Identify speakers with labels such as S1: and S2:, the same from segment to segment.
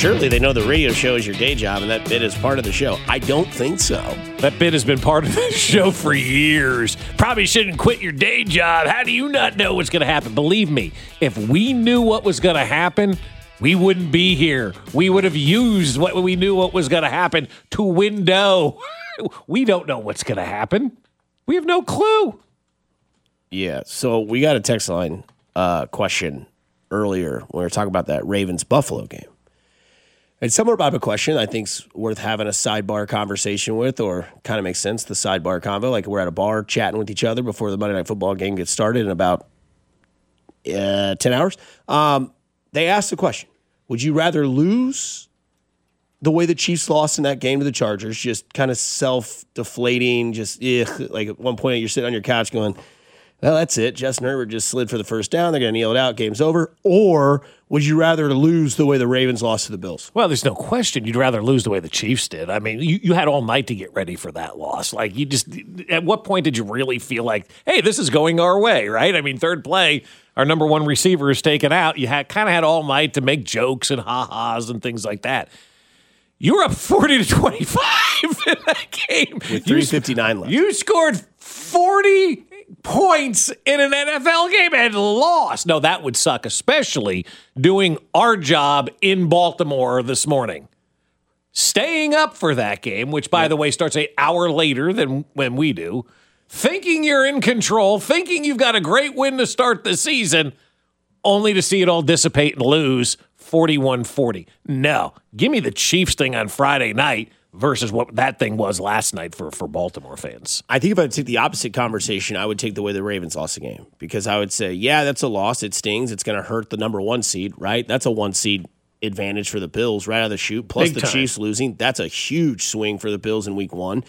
S1: surely they know the radio show is your day job and that bit is part of the show. I don't think so.
S2: That bit has been part of the show for years. Probably shouldn't quit your day job. How do you not know what's going to happen? Believe me, if we knew what was going to happen, we wouldn't be here. We would have used what we knew what was going to happen to window. We don't know what's going to happen. We have no clue.
S1: Yeah, so we got a text line question earlier when we were talking about that Ravens-Buffalo game. And somewhere about a question I think's worth having a sidebar conversation with, or kind of makes sense, the sidebar convo. Like we're at a bar chatting with each other before the Monday Night Football game gets started in about 10 hours. They asked the question, would you rather lose the way the Chiefs lost in that game to the Chargers, just kind of self-deflating, just like at one point you're sitting on your couch going, well, that's it. Justin Herbert just slid for the first down. They're going to kneel it out. Game's over. Or would you rather lose the way the Ravens lost to the Bills?
S2: Well, there's no question you'd rather lose the way the Chiefs did. I mean, you had all night to get ready for that loss. Like, you just, at what point did you really feel like, hey, this is going our way, right? I mean, third play, our number one receiver is taken out. You kind of had all night to make jokes and ha-has and things like that. You were up 40-25 in that game.
S1: With 3:59 left.
S2: You scored 40 points in an NFL game and lost. No, that would suck, especially doing our job in Baltimore this morning. Staying up for that game, which, by the way, starts an hour later than when we do, thinking you're in control, thinking you've got a great win to start the season, only to see it all dissipate and lose 41-40. No, give me the Chiefs thing on Friday night versus what that thing was last night for Baltimore fans.
S1: I think if I take the opposite conversation, I would take the way the Ravens lost the game. Because I would say, yeah, that's a loss. It stings. It's going to hurt the number one seed, right? That's a one seed advantage for the Bills right out of the chute. Plus
S2: Big
S1: the
S2: time.
S1: Chiefs losing. That's a huge swing for the Bills in week one.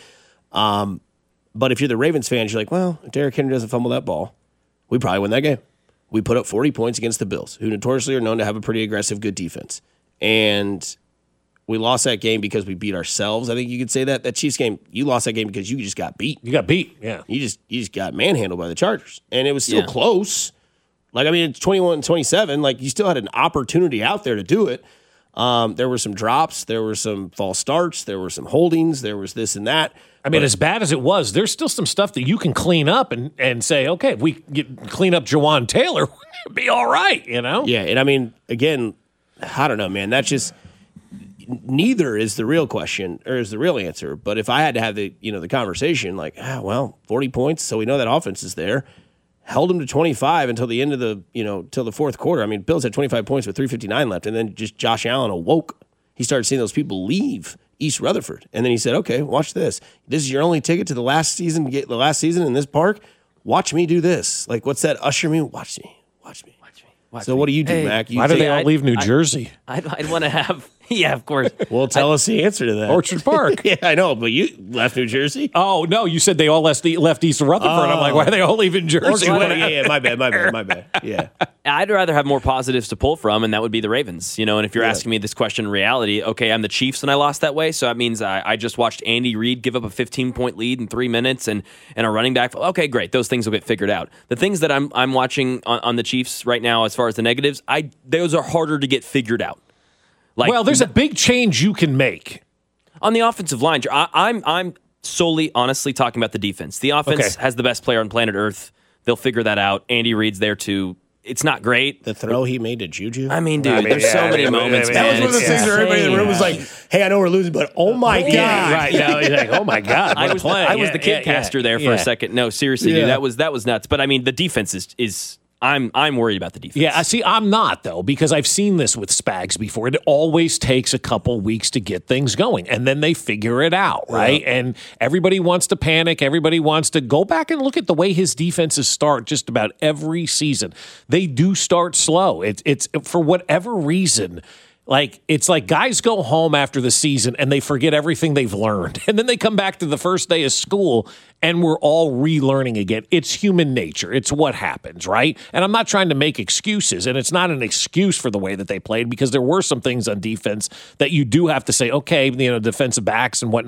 S1: But if you're the Ravens fans, you're like, well, if Derrick Henry doesn't fumble that ball, we probably win that game. We put up 40 points against the Bills, who notoriously are known to have a pretty aggressive, good defense. And we lost that game because we beat ourselves. I think you could say that. That Chiefs game, you lost that game because you just got beat.
S2: You got beat, yeah.
S1: You just got manhandled by the Chargers. And it was still close. Like, I mean, it's 21-27. Like, you still had an opportunity out there to do it. There were some drops. There were some false starts. There were some holdings. There was this and that.
S2: I mean, as bad as it was, there's still some stuff that you can clean up and say, okay, if we clean up Jawan Taylor, it'd be all right, you know?
S1: Yeah, and I mean, again, I don't know, man. That's just neither is the real question or is the real answer. But if I had to have the conversation, like, 40 points, so we know that offense is there. Held them to 25 until the end of till the fourth quarter. I mean, Bills had 25 points with 3:59 left, and then just Josh Allen awoke. He started seeing those people leave East Rutherford, and then he said, "Okay, watch this. This is your only ticket to the last season. Get the last season in this park. Watch me do this. Like, what's that usher me? Watch me. So what do you do, Mac?
S2: Why do they all leave New Jersey?
S3: I'd want to have. Yeah, of course.
S1: Well, tell us the answer to that.
S2: Orchard Park.
S1: Yeah, I know, but you left New Jersey?
S2: Oh, no, you said they all left East Rutherford. I'm like, why are they all leaving Jersey?
S1: Yeah, my bad. Yeah.
S3: I'd rather have more positives to pull from, and that would be the Ravens. And if you're asking me this question in reality, okay, I'm the Chiefs and I lost that way, so that means I just watched Andy Reid give up a 15-point lead in 3 minutes and a running back. Okay, great. Those things will get figured out. The things that I'm watching on the Chiefs right now as far as the negatives, those are harder to get figured out.
S2: Well, there's a big change you can make.
S3: On the offensive line, I'm solely, honestly, talking about the defense. The offense has the best player on planet Earth. They'll figure that out. Andy Reid's there too. It's not great.
S1: The throw he made to Juju?
S3: I mean, dude, there's so many moments, man.
S1: That was one of the things where everybody in the room was like, hey, I know we're losing, but oh my God.
S2: Right now, he's like, oh my God,
S3: I was the kidcaster there for a second. No, seriously, dude, that was nuts. But I mean, the defense is I'm worried about the defense.
S2: Yeah, see, I'm not, though, because I've seen this with Spags before. It always takes a couple weeks to get things going, and then they figure it out, right? Yeah. And everybody wants to panic. Everybody wants to go back and look at the way his defenses start just about every season. They do start slow. It's for whatever reason. It's like guys go home after the season and they forget everything they've learned. And then they come back to the first day of school and we're all relearning again. It's human nature. It's what happens, right? And I'm not trying to make excuses, and it's not an excuse for the way that they played, because there were some things on defense that you do have to say, okay, defensive backs and whatnot,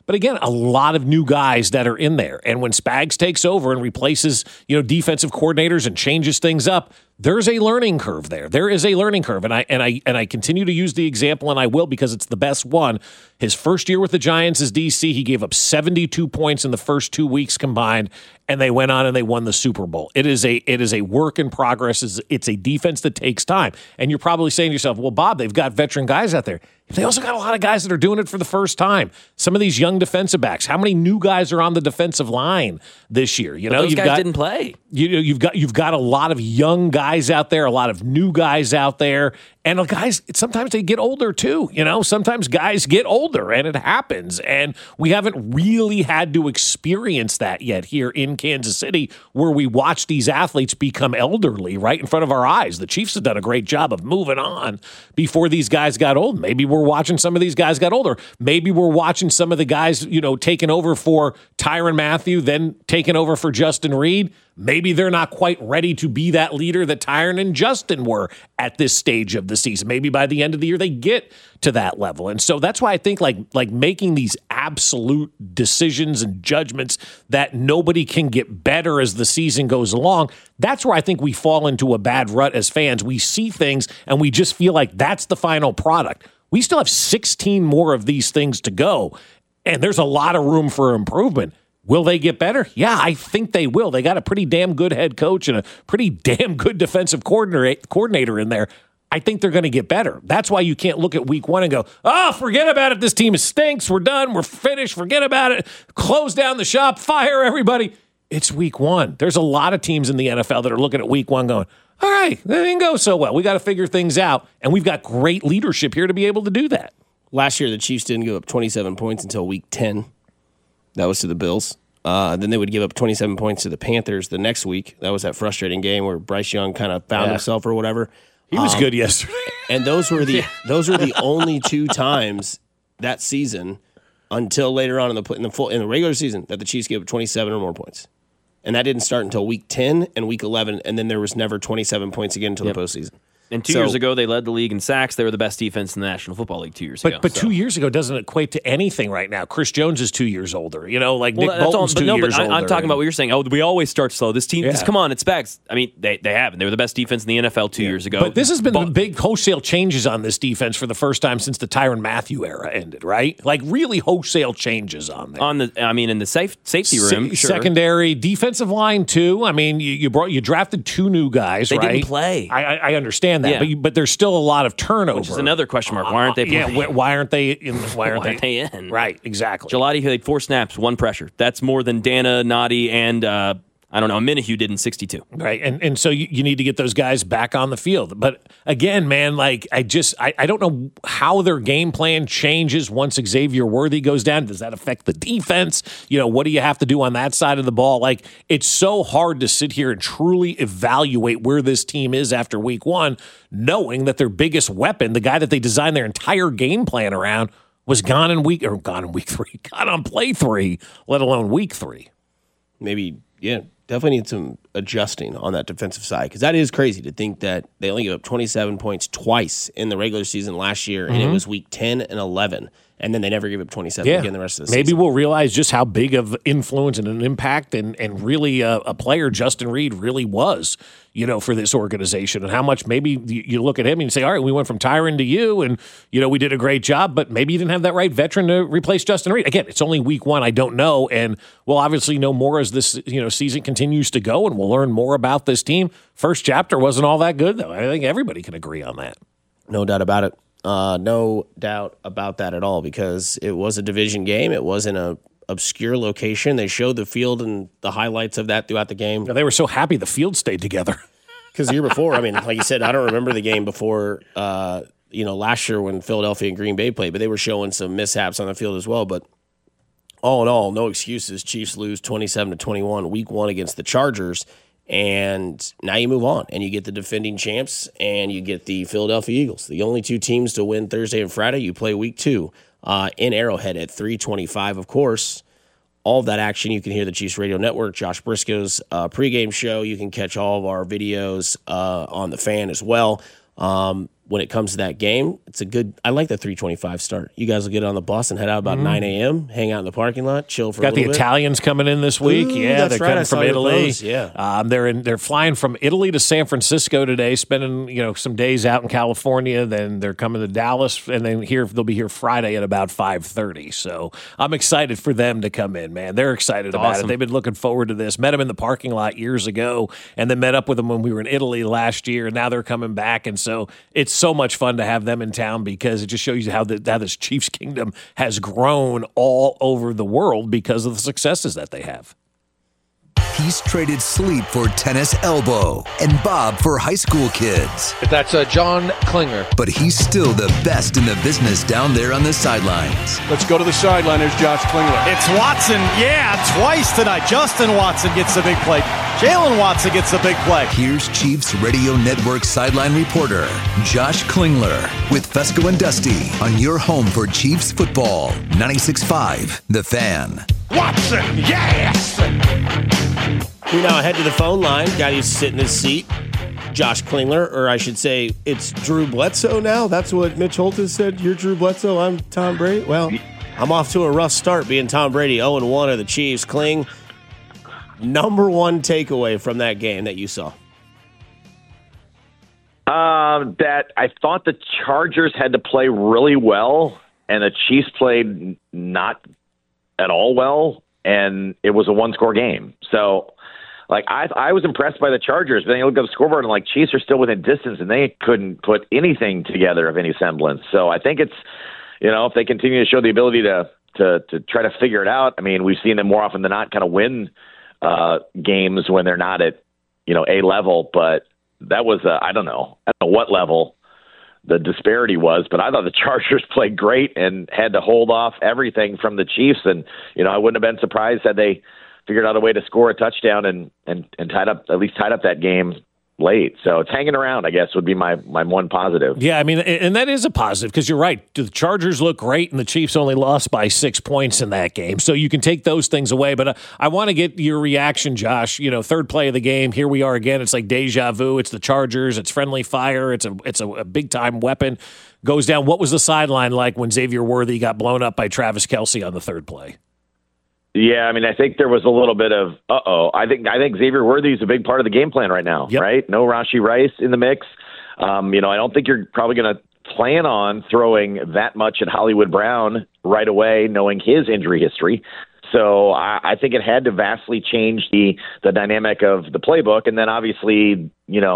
S2: But again, a lot of new guys that are in there. And when Spags takes over and replaces, defensive coordinators and changes things up, there's a learning curve there. There is a learning curve. And I continue to use the example, and I will because it's the best one. His first year with the Giants as DC, he gave up 72 points in the first 2 weeks combined, and they went on and they won the Super Bowl. It is a work in progress. It's a defense that takes time. And you're probably saying to yourself, well, Bob, they've got veteran guys out there. They also got a lot of guys that are doing it for the first time. Some of these young defensive backs. How many new guys are on the defensive line this year?
S3: Those guys didn't play.
S2: You've got a lot of young guys out there, a lot of new guys out there, and guys sometimes they get older too. Sometimes guys get older, and it happens. And we haven't really had to experience that yet here in Kansas City, where we watch these athletes become elderly right in front of our eyes. The Chiefs have done a great job of moving on before these guys got old. Maybe we're watching some of these guys got older. Maybe we're watching some of the guys, taking over for Tyrann Mathieu, then taking over for Justin Reid. Maybe they're not quite ready to be that leader that Tyrann and Justin were at this stage of the season. Maybe by the end of the year they get to that level. And so that's why I think like making these absolute decisions and judgments that nobody can get better as the season goes along, that's where I think we fall into a bad rut as fans. We see things and we just feel like that's the final product. We still have 16 more of these things to go, and there's a lot of room for improvement. Will they get better? Yeah, I think they will. They got a pretty damn good head coach and a pretty damn good defensive coordinator in there. I think they're going to get better. That's why you can't look at week one and go, forget about it. This team stinks. We're done. We're finished. Forget about it. Close down the shop. Fire everybody. It's week one. There's a lot of teams in the NFL that are looking at week one going, all right, that didn't go so well. We got to figure things out, and we've got great leadership here to be able to do that.
S1: Last year, the Chiefs didn't give up 27 points until week 10. That was to the Bills. Then they would give up 27 points to the Panthers the next week. That was that frustrating game where Bryce Young kind of found himself or whatever.
S2: He was good yesterday.
S1: And those were the only two times that season until later on in the regular season that the Chiefs gave up 27 or more points. And that didn't start until week 10 and week 11, and then there was never 27 points again until the postseason.
S3: And 2 years ago, they led the league in sacks. They were the best defense in the National Football League 2 years ago.
S2: But 2 years ago doesn't equate to anything right now. Chris Jones is 2 years older. Nick Bolton's 2 years older.
S3: I'm talking about what you're saying. We always start slow. This team, come on, it's Spags. I mean, they haven't. They were the best defense in the NFL 2 years ago.
S2: But this has been the big wholesale changes on this defense for the first time since the Tyrann Mathieu era ended, right? Like really wholesale changes on there.
S3: In the safety room, sure.
S2: Secondary, defensive line too. I mean, you drafted two new guys,
S3: they
S2: right?
S3: Didn't play.
S2: I understand that, but there's still a lot of turnover.
S3: Which is another question mark. Why aren't they playing?
S2: Yeah, why aren't they in? Why aren't they
S3: in?
S2: Right, exactly.
S3: Gelati played 4 snaps, 1 pressure. That's more than Dana, Noddy, and Minihue did in 62.
S2: Right, and so you need to get those guys back on the field. But again, man, I don't know how their game plan changes once Xavier Worthy goes down. Does that affect the defense? What do you have to do on that side of the ball? It's so hard to sit here and truly evaluate where this team is after week one, knowing that their biggest weapon, the guy that they designed their entire game plan around, was gone on play 3, let alone week 3.
S1: Maybe, yeah. Definitely need some adjusting on that defensive side, because that is crazy to think that they only gave up 27 points twice in the regular season last year, and it was week 10 and 11, and then they never gave up 27 again the rest of the season.
S2: Maybe we'll realize just how big of influence and an impact and really a player Justin Reid really was, for this organization, and how much maybe you look at him and you say, all right, we went from Tyrann to you, and, we did a great job, but maybe you didn't have that right veteran to replace Justin Reid. Again, it's only week 1. I don't know, and we'll obviously know more as this season continues to go, and we'll learn more about this team. First chapter wasn't all that good, though. I think everybody can agree on that.
S1: No doubt about it. No doubt about that at all, because it was a division game. It was in a obscure location. They showed the field and the highlights of that throughout the game.
S2: They were so happy the field stayed together.
S1: Because the year before, like you said, I don't remember the game before, last year when Philadelphia and Green Bay played, but they were showing some mishaps on the field as well. But all in all, no excuses. Chiefs lose 27-21 week 1 against the Chargers. And now you move on, and you get the defending champs, and you get the Philadelphia Eagles. The only 2 teams to win Thursday and Friday. You play week 2 in Arrowhead at 3:25. Of course, all of that action, you can hear the Chiefs Radio Network, Josh Briscoe's pregame show. You can catch all of our videos on the Fan as well. when it comes to that game, I like the 3:25 start. You guys will get on the bus and head out about 9 a.m., hang out in the parking lot, chill for a little bit.
S2: Got the Italians coming in this week.
S1: Ooh,
S2: yeah,
S1: that's
S2: they're
S1: right.
S2: coming from Italy.
S1: Yeah.
S2: They're flying from Italy to San Francisco today, spending some days out in California. Then they're coming to Dallas, and then they'll be here Friday at about 5:30. So I'm excited for them to come in, man. They're excited about it. They've been looking forward to this. Met them in the parking lot years ago, and then met up with them when we were in Italy last year. And now they're coming back, and so it's so much fun to have them in town because it just shows you how this Chiefs kingdom has grown all over the world because of the successes that they have.
S4: He's traded sleep for tennis elbow and Bob for high school kids.
S5: That's John Klinger.
S4: But he's still the best in the business down there on the sidelines.
S6: Let's go to the sideline. There's Josh Klinger.
S7: It's Watson. Yeah, twice tonight. Justin Watson gets the big play. Jalen Watson gets the big play.
S4: Here's Chiefs Radio Network sideline reporter Josh Klingler with Fesco and Dusty on your home for Chiefs football. 96.5 The Fan.
S7: Watson, yes!
S1: We now head to the phone line. Guy used to sit in his seat. Josh Klingler, or I should say, it's Drew Bledsoe now. That's what Mitch Holthus said. You're Drew Bledsoe. I'm Tom Brady. Well, I'm off to a rough start being Tom Brady. 0-1 of the Chiefs. Kling, number one takeaway from that game that you saw?
S8: That I thought the Chargers had to play really well, and the Chiefs played not at all well, and it was a one-score game. So, I was impressed by the Chargers, but then you look at the scoreboard and Chiefs are still within distance, and they couldn't put anything together of any semblance. So I think it's, if they continue to show the ability to try to figure it out. I mean, we've seen them more often than not kind of win games when they're not at, A level, but that was, I don't know what level the disparity was, but I thought the Chargers played great and had to hold off everything from the Chiefs. And, I wouldn't have been surprised had they figured out a way to score a touchdown and tied up that game late. So it's hanging around, I guess, would be my one positive.
S2: Yeah, I mean, and that is a positive because you're right. The Chargers look great, and the Chiefs only lost by 6 points in that game. So you can take those things away. But I want to get your reaction, Josh. Third play of the game. Here we are again. It's like deja vu. It's the Chargers. It's friendly fire. It's a big-time weapon. Goes down. What was the sideline like when Xavier Worthy got blown up by Travis Kelce on the third play?
S8: Yeah, I mean, I think there was a little bit of I think Xavier Worthy is a big part of the game plan right now, right? No Rashee Rice in the mix. I don't think you're probably going to plan on throwing that much at Hollywood Brown right away, knowing his injury history. So I think it had to vastly change the dynamic of the playbook. And then obviously,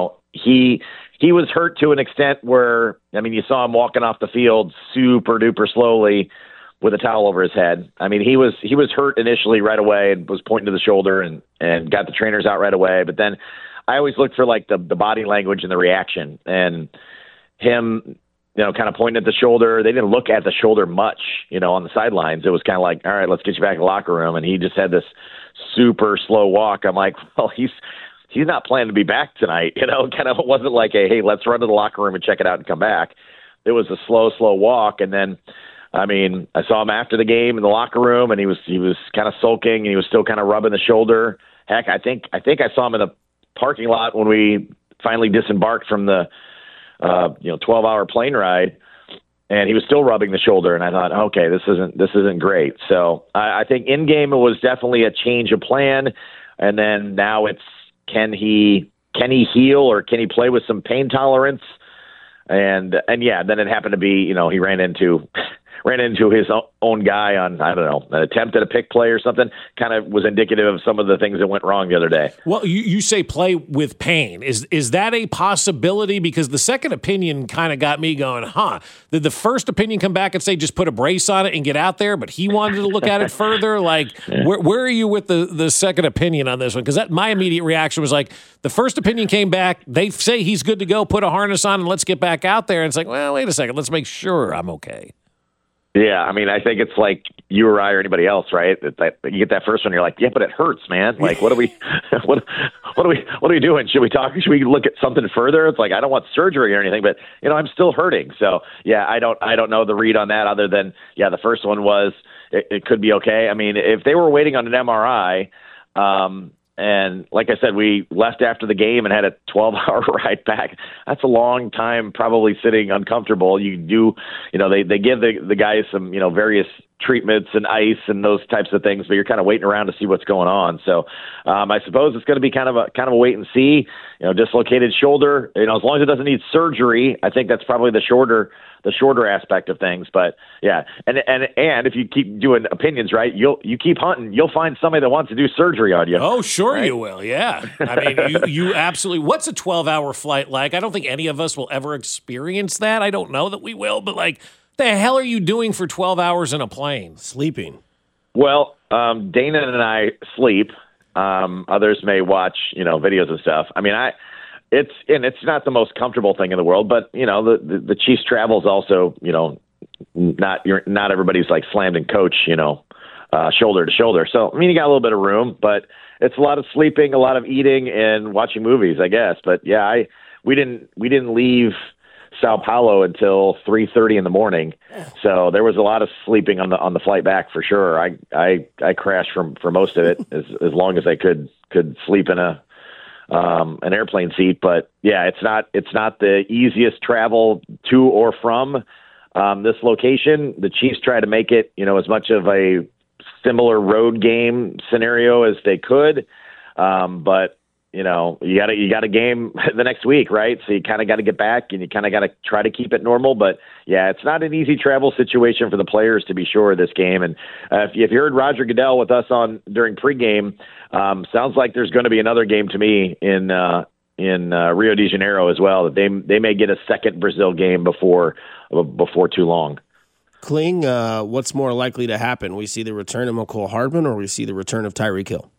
S8: he was hurt to an extent where, you saw him walking off the field super duper slowly with a towel over his head. I mean, he was hurt initially right away and was pointing to the shoulder and got the trainers out right away. But then I always looked for the body language and the reaction, and him, kind of pointing at the shoulder. They didn't look at the shoulder much, on the sidelines. It was kind of like, all right, let's get you back in the locker room. And he just had this super slow walk. I'm like, well, he's not planning to be back tonight. Kind of wasn't like hey, let's run to the locker room and check it out and come back. It was a slow walk. And then, I saw him after the game in the locker room, and he was kind of sulking, and he was still kind of rubbing the shoulder. Heck, I think I saw him in the parking lot when we finally disembarked from the 12-hour plane ride, and he was still rubbing the shoulder. And I thought, okay, this isn't great. So I think in game it was definitely a change of plan, and then now it's can he heal or can he play with some pain tolerance? And yeah, then it happened to be he ran into his own guy on, I don't know, an attempt at a pick play or something, kind of was indicative of some of the things that went wrong the other day.
S2: Well, you say play with pain. Is that a possibility? Because the second opinion kind of got me going, did the first opinion come back and say just put a brace on it and get out there, but he wanted to look at it further? Where are you with the second opinion on this one? Because my immediate reaction was the first opinion came back, they say he's good to go, put a harness on and let's get back out there. And it's well, wait a second, let's make sure I'm okay.
S8: Yeah, I think it's like you or I or anybody else, right? You get that first one, you're like, yeah, but it hurts, man. What are we doing? Should we talk? Should we look at something further? It's I don't want surgery or anything, but I'm still hurting. So yeah, I don't know the read on that other than the first one was it could be okay. If they were waiting on an MRI, And like I said, we left after the game and had a 12-hour ride back. That's a long time, probably sitting uncomfortable. You do, they give the guys some, various treatments and ice and those types of things, but you're kind of waiting around to see what's going on. So I suppose it's going to be kind of a wait and see. Dislocated shoulder. As long as it doesn't need surgery, I think that's probably the shorter aspect of things. But yeah, and if you keep doing opinions right, you keep hunting, you'll find somebody that wants to do surgery on you.
S2: Oh, sure,
S8: right?
S2: You will. Yeah, I mean, you absolutely. What's a 12-hour flight like? I don't think any of us will ever experience that. I don't know that we will, but like, the hell are you doing for 12 hours in a plane?
S1: Sleeping.
S8: Well, Dana and I sleep. Others may watch, videos and stuff. I mean, it's not the most comfortable thing in the world, but the Chiefs travel is also, not everybody's like slammed in coach, shoulder to shoulder. So, I mean, you got a little bit of room, but it's a lot of sleeping, a lot of eating and watching movies, I guess. But yeah, we didn't leave Sao Paulo until 3:30 in the morning. So there was a lot of sleeping on the flight back for sure. I crashed for most of it as long as I could sleep in an airplane seat. But yeah, it's not the easiest travel to or from this location. The Chiefs try to make it, as much of a similar road game scenario as they could. But you got a game the next week, right? So you kind of got to get back and you kind of got to try to keep it normal. But yeah, it's not an easy travel situation for the players, to be sure, this game. And if you heard Roger Goodell with us during pregame, sounds like there's going to be another game to me in Rio de Janeiro as well. They may get a second Brazil game before too long.
S1: Kling, what's more likely to happen? We see the return of McCole Hardman, or we see the return of Tyreek Hill?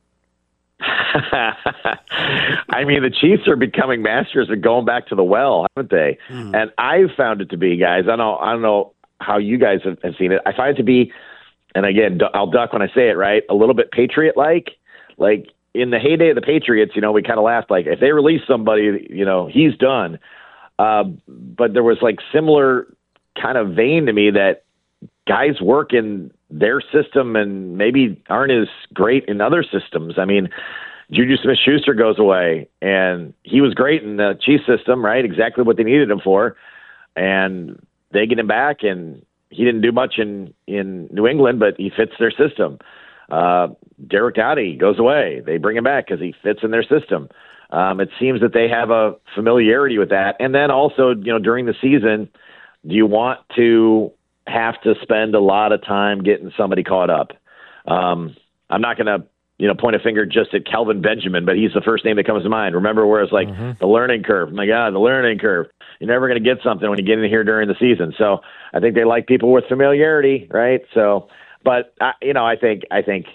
S8: I mean, the Chiefs are becoming masters of going back to the well, haven't they? And I've found it to be, guys, I don't know how you guys have seen it. I find it to be, and again, I'll duck when I say it, right, a little bit Patriot-like. Like, in the heyday of the Patriots, we kind of laughed, like, if they release somebody, he's done. But there was, like, similar kind of vein to me that guys work in their system and maybe aren't as great in other systems. I mean, Juju Smith-Schuster goes away, and he was great in the Chiefs system, right? Exactly what they needed him for. And they get him back, and he didn't do much in New England, but he fits their system. Derek Dowdy goes away. They bring him back because he fits in their system. It seems that they have a familiarity with that. And then also, during the season, do you want to have to spend a lot of time getting somebody caught up? I'm not going to, point a finger just at Kelvin Benjamin, but he's the first name that comes to mind. Remember where it's like the learning curve. My God, the learning curve. You're never going to get something when you get in here during the season. So I think they like people with familiarity, right? So, but I think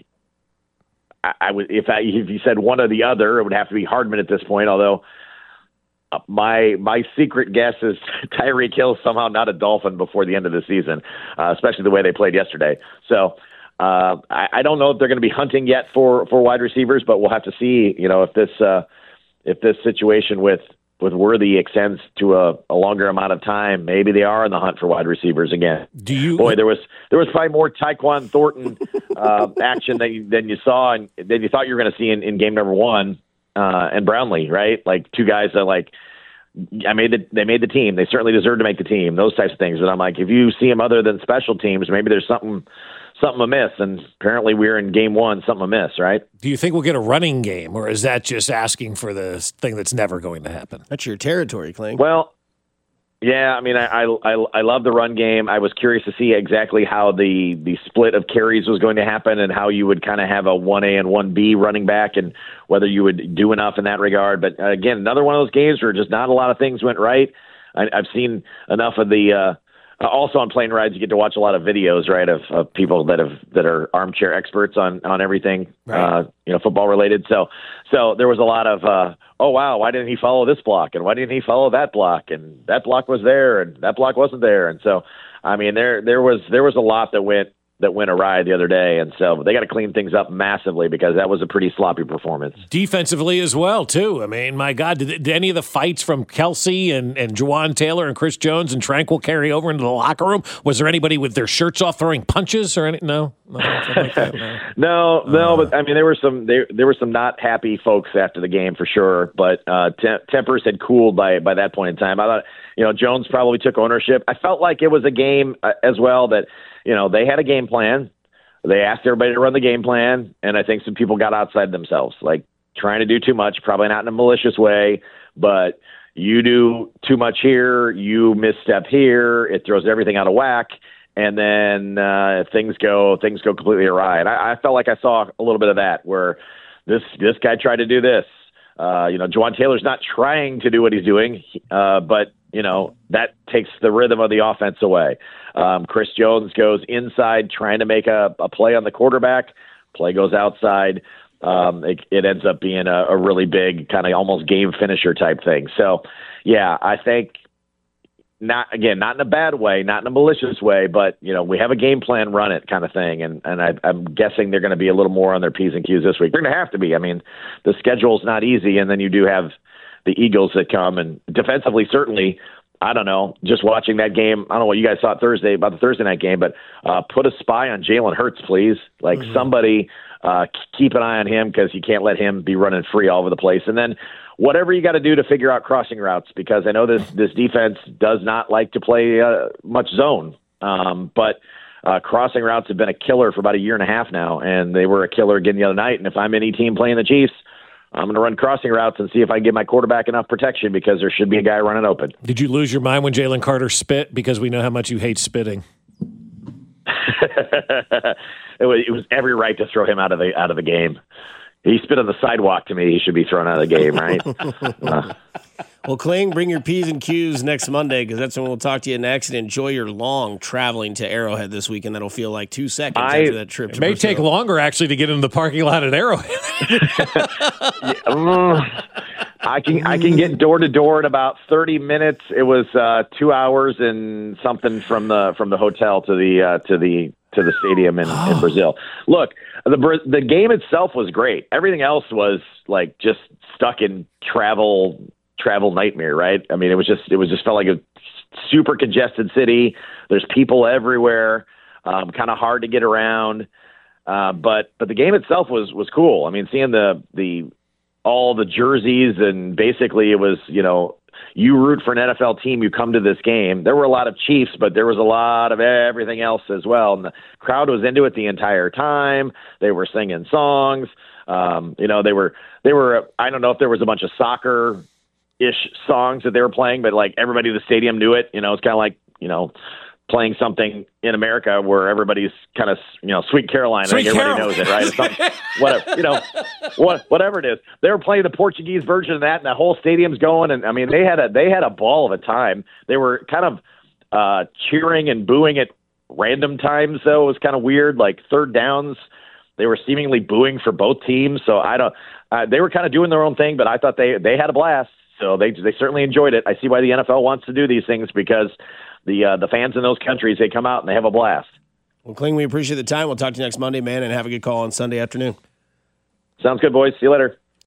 S8: I would, if you said one or the other, it would have to be Hardman at this point. Although my secret guess is Tyreek Hill somehow not a Dolphin before the end of the season, especially the way they played yesterday. So I don't know if they're going to be hunting yet for wide receivers, but we'll have to see. If this situation with Worthy extends to a longer amount of time, maybe they are in the hunt for wide receivers again. There was probably more Tyquan Thornton action than you saw and than you thought you were going to see in game number one, and Brownlee, right? Like two guys that they made the team. They certainly deserve to make the team. Those types of things. And I'm like, if you see them other than special teams, maybe there's something amiss. And apparently we're in game one, something amiss, right?
S2: Do you think we'll get a running game, or is that just asking for the thing that's never going to happen?
S1: That's your territory, Kling.
S8: Well, yeah, I mean, I love the run game. I was curious to see exactly how the split of carries was going to happen and how you would kind of have a 1A and 1B running back and whether you would do enough in that regard. But again, another one of those games where just not a lot of things went right. I've seen enough of the also on plane rides, you get to watch a lot of videos, right, of people that are armchair experts on everything, right. Football related. So there was a lot of, oh wow, why didn't he follow this block, and why didn't he follow that block, and that block was there, and that block wasn't there, and so I mean there was a lot that went that went awry the other day, and so they got to clean things up massively because that was a pretty sloppy performance.
S2: Defensively as well, too. I mean, my God, did any of the fights from Kelsey and Juwan Taylor and Chris Jones and Tranquill carry over into the locker room? Was there anybody with their shirts off throwing punches or anything? No, like that,
S8: no. But I mean, there were some not happy folks after the game for sure. But tempers had cooled by that point in time. I thought, Jones probably took ownership. I felt like it was a game as well that. They had a game plan. They asked everybody to run the game plan, and I think some people got outside themselves, like trying to do too much, probably not in a malicious way, but you do too much here, you misstep here, it throws everything out of whack, and then things go completely awry. And I felt like I saw a little bit of that, where this guy tried to do this. Juwan Taylor's not trying to do what he's doing, but that takes the rhythm of the offense away. Chris Jones goes inside trying to make a play on the quarterback. Play goes outside. It ends up being a really big kind of almost game finisher type thing. So, yeah, I think not in a bad way, not in a malicious way, but, we have a game plan, run it kind of thing. And I'm guessing they're going to be a little more on their P's and Q's this week. They're going to have to be. I mean, the schedule's not easy, and then you do have the Eagles that come, and defensively, certainly, I don't know, just watching that game, I don't know what you guys thought about the Thursday night game, but put a spy on Jalen Hurts, please. Like, somebody keep an eye on him, because you can't let him be running free all over the place. And then whatever you got to do to figure out crossing routes, because I know this defense does not like to play much zone, but crossing routes have been a killer for about a year and a half now, and they were a killer again the other night. And if I'm any team playing the Chiefs, I'm going to run crossing routes and see if I can give my quarterback enough protection, because there should be a guy running open.
S2: Did you lose your mind when Jalen Carter spit? Because we know how much you hate spitting.
S8: It was every right to throw him out of the game. He spit on the sidewalk to me. He should be thrown out of the game, right?
S1: Well, Kling, bring your P's and Q's next Monday, because that's when we'll talk to you next, and enjoy your long traveling to Arrowhead this weekend. That'll feel like 2 seconds after that trip.
S2: It may take longer, actually, to get into the parking lot at Arrowhead.
S8: I can get door to door in about 30 minutes. It was 2 hours and something from the hotel to the stadium in Brazil. Look, the game itself was great. Everything else was like just stuck in travel nightmare, right? I mean, it just felt like a super congested city. There's people everywhere, kind of hard to get around. But the game itself was cool. I mean, seeing all the jerseys, and basically it was, you root for an NFL team, you come to this game. There were a lot of Chiefs, but there was a lot of everything else as well. And the crowd was into it the entire time. They were singing songs. They were, I don't know if there was a bunch of soccer-ish songs that they were playing, but like everybody in the stadium knew it. It's kind of like, playing something in America where everybody's kind of, Sweet Caroline. Everybody knows it, right? Whatever it is. They were playing the Portuguese version of that, and the whole stadium's going. And I mean, they had a ball of a time. They were kind of cheering and booing at random times, though. It was kind of weird. Like third downs, they were seemingly booing for both teams. So they were kind of doing their own thing, but I thought they had a blast. So they certainly enjoyed it. I see why the NFL wants to do these things, because the fans in those countries, they come out and they have a blast.
S1: Well, Kling, we appreciate the time. We'll talk to you next Monday, man, and have a good call on Sunday afternoon.
S8: Sounds good, boys. See you later.